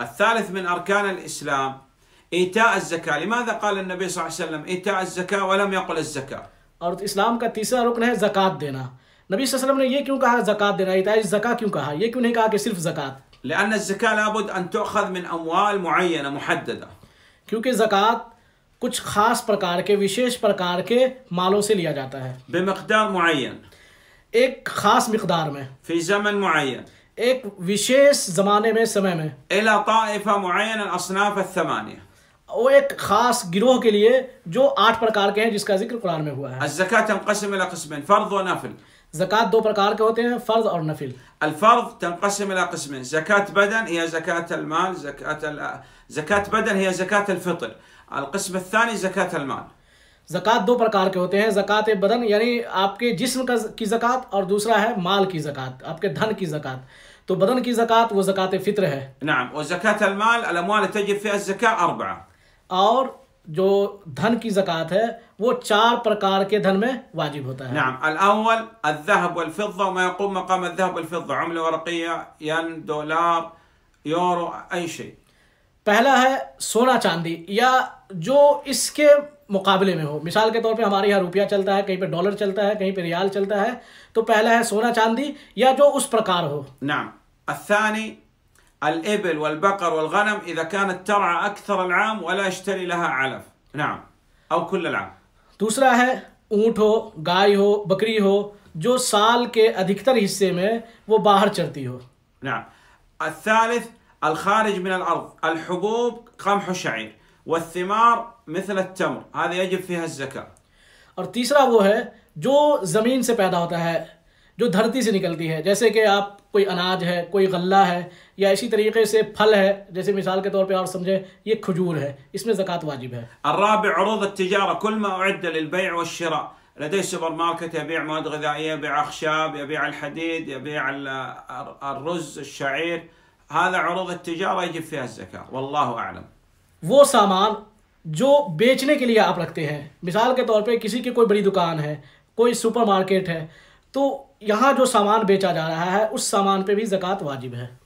الثالث من أركان الإسلام إيتاء الزكاة. لماذا قال النبي صلى الله عليه وسلم إيتاء الزكاة ولم يقل الزكاة؟ और इस्लाम का तीसरा रुकन है ज़कात देना। नबी सल्लल्लाहु अलैहि वसल्लम ने ये क्यों कहा ज़कात देना, इताई ज़कात क्यों कहा, ये क्यों नहीं कहा कि सिर्फ ज़कात? لأن الزكاة لابد أن تؤخذ من أموال معينة محددة. क्योंकि ज़कात कुछ खास प्रकार के, विशेष प्रकार के मालों से लिया जाता है بمقدار معين एक खास मिकदार में, في زمن معين एक विशेष ज़माने में, समय में, إلى طائفة معينة الأصناف الثمانية. वो एक खास गिरोह के लिए जो 8 प्रकार के हैं जिसका जिक्र कुरान में हुआ है। الزكاة تنقسم إلى قسمين فرض ونفل. ज़कात 2 प्रकार के होते हैं, फ़र्ज़ और नफिल। الفرض تنقسم إلى قسمين زكاة بدن هي زكاة المال، زكاة بدن هي زكاة الفطر. القسم الثاني زكاة المال. ज़कात 2 प्रकार के होते हैं, ज़कात बदन यानी आपके जिस्म की ज़कात और दूसरा है माल की ज़कात, आपके धन की ज़कात। तो बदन की ज़कात वो ज़कात फ़ित्र है। نعم. وزكاة المال الأموال تجب فيها الزكاة 4. और जो धन की ज़कात है वो 4 प्रकार के धन में वाजिब होता है। نعم. الأول الذهب والفضة وما يقوم مقام الذهب والفضة، عملة ورقية، ين، دولار، يورو، أي شيء. पहला है सोना चांदी या जो इसके मुकाबले में हो। मिसाल के तौर पे हमारे यहाँ रुपया चलता है, कहीं पे डॉलर चलता है, कहीं पे रियाल चलता है। तो पहला है सोना चांदी या जो उस प्रकार हो। نعم. الثاني الإبل والبقر والغنم إذا كانت ترعى أكثر العام ولا يشتري لها علف. نعم. أو كل العام. दूसरा है ऊँट हो, गाय हो, बकरी हो, जो साल के अधिकतर हिस्से में वो बाहर चरती हो। نعم. الثالث الخارج من الأرض الحبوب قمح وشعير والثمار مثل التمر، هذا يجب فيها الزكاة. और तीसरा वो है जो ज़मीन से पैदा होता है, जो धरती से निकलती है, जैसे कि आप कोई अनाज है, कोई गल्ला है, या इसी तरीके से फल है, जैसे मिसाल के तौर पे और समझे ये खजूर है, इसमें ज़कात वाजिब है। الرابع عروض التجارة، كل ما أعد للبيع والشراء. لدي سوبر ماركت يبيع مواد غذائية، يبيع أخشاب، يبيع الحديد، يبيع الرز، الشعير، هذا عروض التجارة يجب فيها الزكاة. والله أعلم. वो सामान जो बेचने के लिए आप रखते हैं, मिसाल के तौर पे किसी की कोई बड़ी दुकान है, कोई सुपर मार्केट है, तो यहाँ जो सामान बेचा जा रहा है उस सामान पे भी ज़कात वाजिब है।